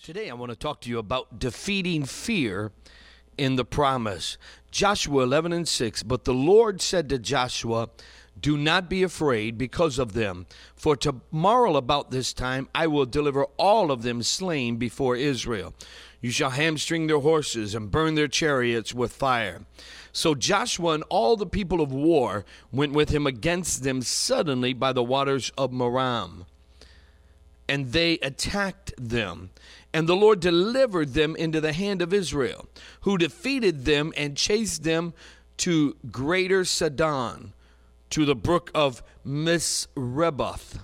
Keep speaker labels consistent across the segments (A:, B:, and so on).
A: Today I want to talk to you about defeating fear in the promise. Joshua 11:6, but the Lord said to Joshua, do not be afraid because of them, for tomorrow about this time I will deliver all of them slain before Israel. You shall hamstring their horses and burn their chariots with fire. So Joshua and all the people of war went with him against them suddenly by the waters of Merom. And they attacked them. And the Lord delivered them into the hand of Israel, who defeated them and chased them to greater Sidon, to the brook of Misreboth,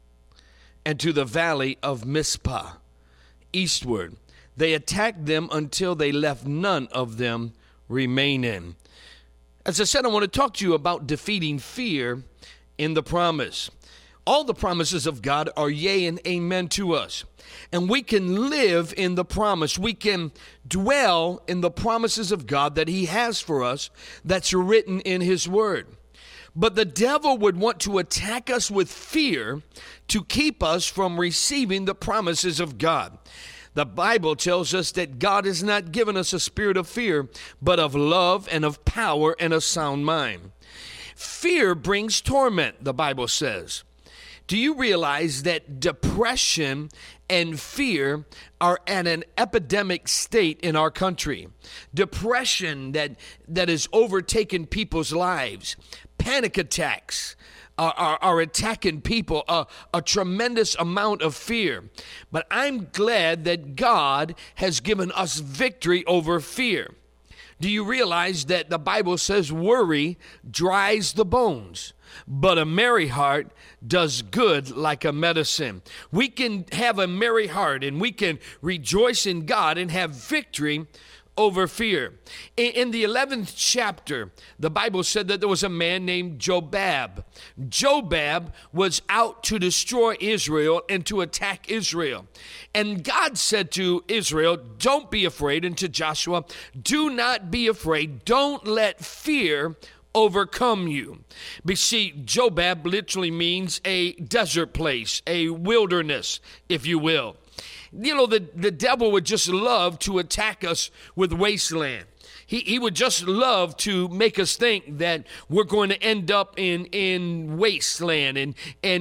A: and to the valley of Mizpah, eastward. They attacked them until they left none of them remaining. As I said, I want to talk to you about defeating fear in the promise. All the promises of God are yea and amen to us. And we can live in the promise. We can dwell in the promises of God that He has for us that's written in His Word. But the devil would want to attack us with fear to keep us from receiving the promises of God. The Bible tells us that God has not given us a spirit of fear, but of love and of power and a sound mind. Fear brings torment, the Bible says. Do you realize that depression and fear are at an epidemic state in our country? Depression that has overtaken people's lives. Panic attacks are attacking people, a tremendous amount of fear. But I'm glad that God has given us victory over fear. Do you realize that the Bible says worry dries the bones, but a merry heart does good like a medicine? We can have a merry heart and we can rejoice in God and have victory over fear. In the 11th chapter, the Bible said that there was a man named Jobab. Jobab was out to destroy Israel and to attack Israel. And God said to Israel, don't be afraid, and to Joshua, do not be afraid. Don't let fear overcome you. But see, Jobab literally means a desert place, a wilderness, if you will. You know, the devil would just love to attack us with wasteland. He would just love to make us think that we're going to end up in wasteland and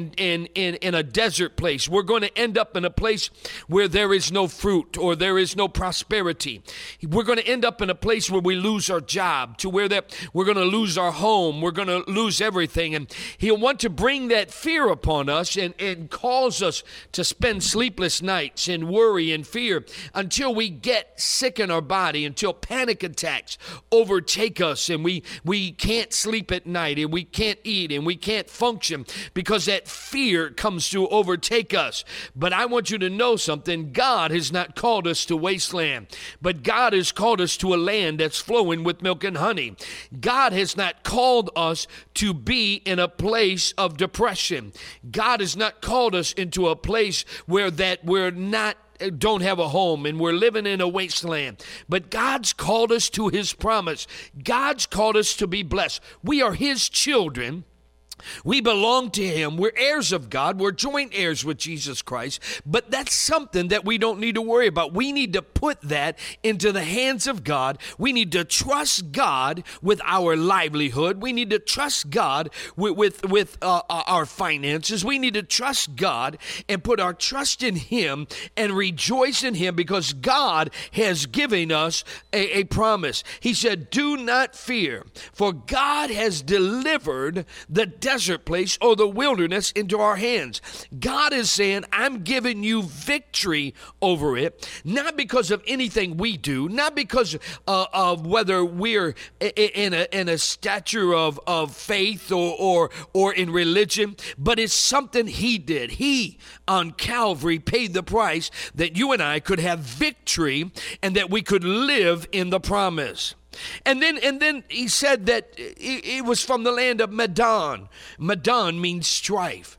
A: in a desert place. We're going to end up in a place where there is no fruit or there is no prosperity. We're going to end up in a place where we lose our job, to where that we're going to lose our home. We're going to lose everything. And he'll want to bring that fear upon us and cause us to spend sleepless nights and worry and fear until we get sick in our body, until panic attacks overtake us and we can't sleep at night and we can't eat and we can't function because that fear comes to overtake us. But I want you to know something. God has not called us to wasteland, but God has called us to a land that's flowing with milk and honey. God has not called us to be in a place of depression. God has not called us into a place where that we're not don't have a home and we're living in a wasteland. But God's called us to His promise. God's called us to be blessed. We are His children. We belong to Him. We're heirs of God. We're joint heirs with Jesus Christ. But that's something that we don't need to worry about. We need to put that into the hands of God. We need to trust God with our livelihood. We need to trust God with our finances. We need to trust God and put our trust in Him and rejoice in Him because God has given us a promise. He said, do not fear, for God has delivered the desert place or the wilderness into our hands. God is saying, I'm giving you victory over it, not because of anything we do, not because of whether we're in a stature of faith or in religion, but it's something He did. He on Calvary paid the price that you and I could have victory and that we could live in the promise. And then he said that it was from the land of Medan. Medan means strife.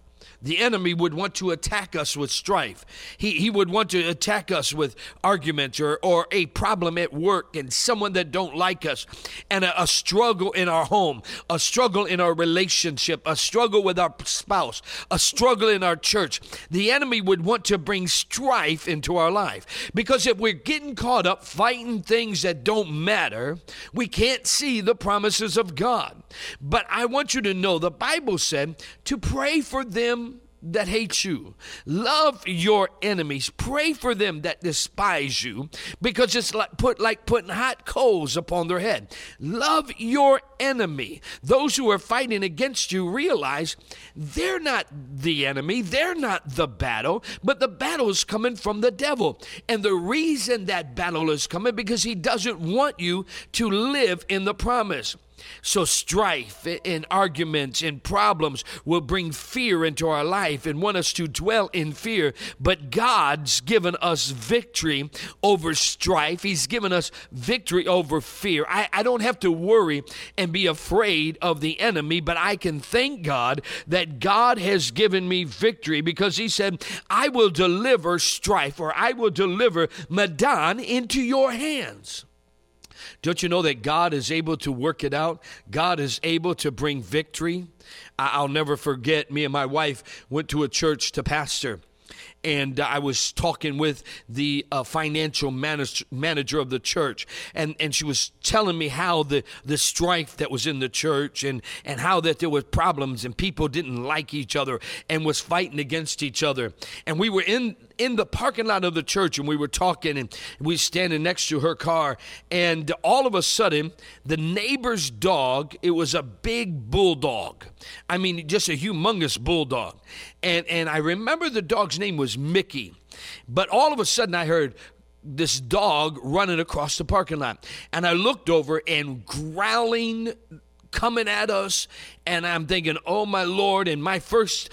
A: the enemy would want to attack us with strife. He would want to attack us with arguments or a problem at work and someone that don't like us, and a struggle in our home, a struggle in our relationship, a struggle with our spouse, a struggle in our church. The enemy would want to bring strife into our life, because if we're getting caught up fighting things that don't matter, we can't see the promises of God. But I want you to know the Bible said to pray for them that hate you. Love your enemies. Pray for them that despise you, because it's like putting hot coals upon their head. Love your enemy. Those who are fighting against you, realize they're not the enemy. They're not the battle, but the battle is coming from the devil. And the reason that battle is coming, because he doesn't want you to live in the promise. So strife and arguments and problems will bring fear into our life and want us to dwell in fear. But God's given us victory over strife. He's given us victory over fear. I don't have to worry and be afraid of the enemy, but I can thank God that God has given me victory, because he said, I will deliver strife, or I will deliver Medan into your hands. Don't you know that God is able to work it out? God is able to bring victory. I'll never forget, me and my wife went to a church to pastor. And I was talking with the financial manager of the church, and she was telling me how the strife that was in the church, and how that there was problems and people didn't like each other and was fighting against each other. And we were in the parking lot of the church, and we were talking, and we were standing next to her car, and all of a sudden, the neighbor's dog, it was a big bulldog. I mean, just a humongous bulldog. And I remember the dog's name was Mickey. But all of a sudden I heard this dog running across the parking lot. And I looked over, and growling, coming at us, and I'm thinking, oh my Lord. And my first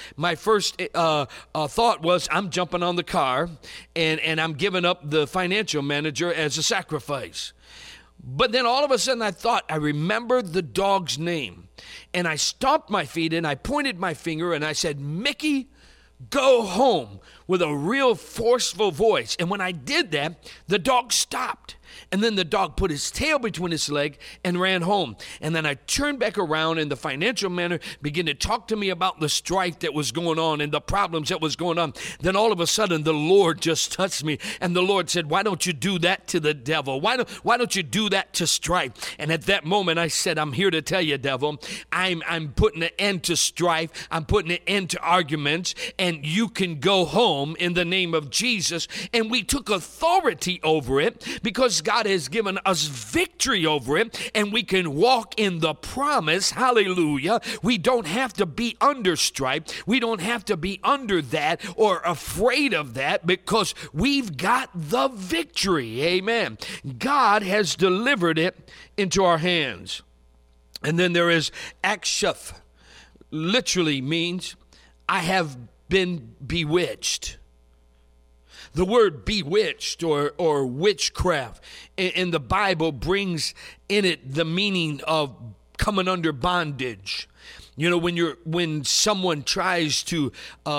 A: thought was, I'm jumping on the car, and I'm giving up the financial manager as a sacrifice. But then all of a sudden I remembered the dog's name, and I stomped my feet and I pointed my finger and I said, Mickey, go home, with a real forceful voice. And when I did that, the dog stopped. And then the dog put his tail between his leg and ran home. And then I turned back around, and the financial manager began to talk to me about the strife that was going on and the problems that was going on. Then all of a sudden, the Lord just touched me. And the Lord said, why don't you do that to the devil? Why don't you do that to strife? And at that moment, I said, I'm here to tell you, devil, I'm putting an end to strife. I'm putting an end to arguments. And you can go home in the name of Jesus. And we took authority over it, because God has given us victory over it, and we can walk in the promise. Hallelujah. We don't have to be under strife. We don't have to be under that or afraid of that, because we've got the victory. Amen. God has delivered it into our hands. And then there is akshaf. Literally means I have been bewitched. The word bewitched or witchcraft in the Bible brings in it the meaning of coming under bondage. You know, when someone tries to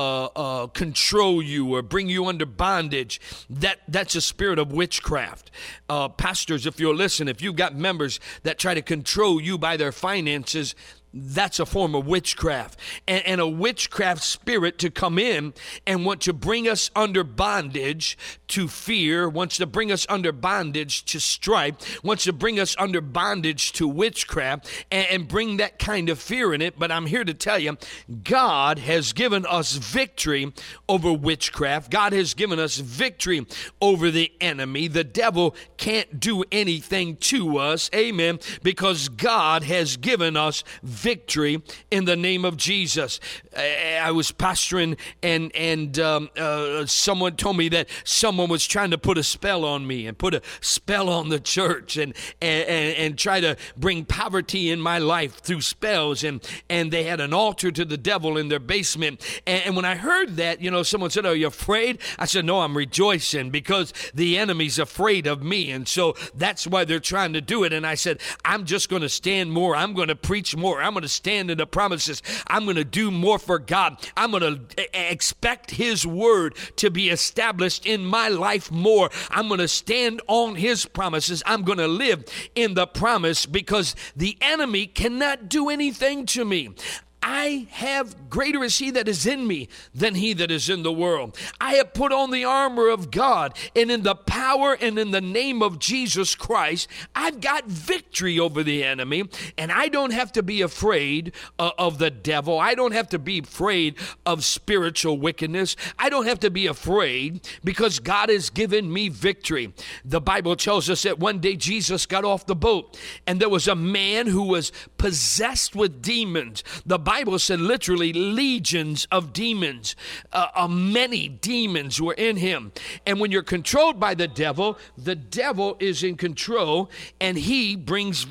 A: control you or bring you under bondage, that's a spirit of witchcraft. Pastors, if you'll listen, if you've got members that try to control you by their finances, that's a form of witchcraft, and a witchcraft spirit to come in and want to bring us under bondage to fear, wants to bring us under bondage to strife, wants to bring us under bondage to witchcraft, and bring that kind of fear in it. But I'm here to tell you, God has given us victory over witchcraft. God has given us victory over the enemy. The devil can't do anything to us, amen, because God has given us victory in the name of Jesus. I was pastoring, and someone told me that someone was trying to put a spell on me and put a spell on the church and try to bring poverty in my life through spells, and they had an altar to the devil in their basement. And when I heard that, someone said, "Are you afraid?" I said, "No, I'm rejoicing, because the enemy's afraid of me, and so that's why they're trying to do it." And I said, "I'm just going to stand more. I'm going to preach more. I'm I'm going to stand in the promises. I'm going to do more for God. I'm going to expect his word to be established in my life more. I'm going to stand on his promises. I'm going to live in the promise because the enemy cannot do anything to me. I have greater is he that is in me than he that is in the world. I have put on the armor of God, and in the power and in the name of Jesus Christ, I've got victory over the enemy, and I don't have to be afraid of the devil. I don't have to be afraid of spiritual wickedness. I don't have to be afraid because God has given me victory. The Bible tells us that one day Jesus got off the boat, and there was a man who was possessed with demons. The Bible said literally legions of demons. Many demons were in him. And when you're controlled by the devil is in control, and he brings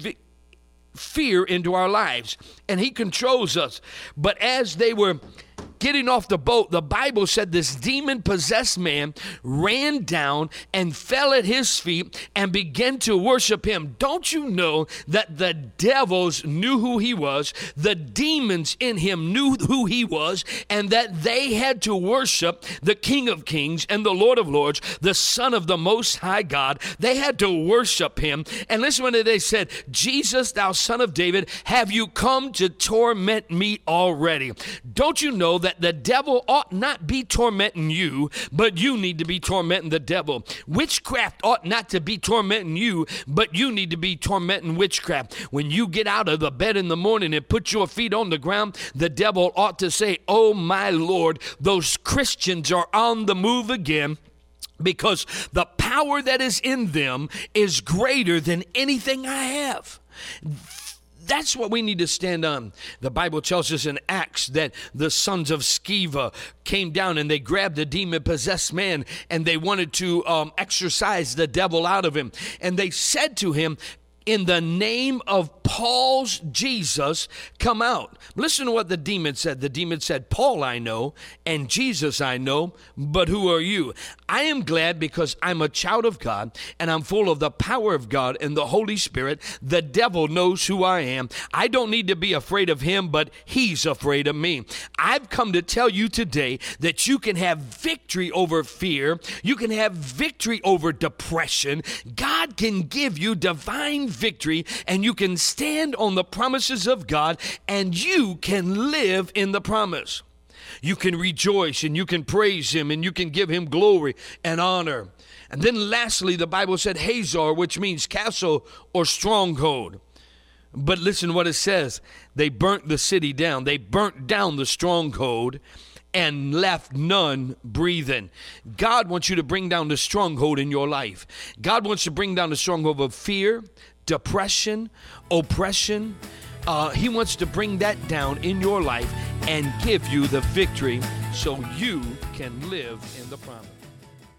A: fear into our lives, and he controls us. But as they were getting off the boat, the Bible said this demon-possessed man ran down and fell at his feet and began to worship him. Don't you know that the devils knew who he was, the demons in him knew who he was, and that they had to worship the King of Kings and the Lord of Lords, the Son of the Most High God. They had to worship him. And listen when they said, Jesus, thou Son of David, have you come to torment me already? Don't you know that the devil ought not be tormenting you, but you need to be tormenting the devil? Witchcraft ought not to be tormenting you, but you need to be tormenting witchcraft. When you get out of the bed in the morning and put your feet on the ground, the devil ought to say, oh my Lord, those Christians are on the move again, because the power that is in them is greater than anything I have. That's what we need to stand on. The Bible tells us in Acts that the sons of Sceva came down and they grabbed a demon-possessed man and they wanted to exorcise the devil out of him. And they said to him, in the name of Paul's Jesus, come out. Listen to what the demon said. The demon said, Paul I know, and Jesus I know, but who are you? I am glad because I'm a child of God, and I'm full of the power of God and the Holy Spirit. The devil knows who I am. I don't need to be afraid of him, but he's afraid of me. I've come to tell you today that you can have victory over fear. You can have victory over depression. God can give you divine victory, and you can stand on the promises of God, and you can live in the promise. You can rejoice, and you can praise him, and you can give him glory and honor. And then lastly, the Bible said Hazor, which means castle or stronghold. But listen what it says. They burnt the city down. They burnt down the stronghold and left none breathing. God wants you to bring down the stronghold in your life. God wants to bring down the stronghold of fear, depression, oppression. He wants to bring that down in your life and give you the victory so you can live in the promise.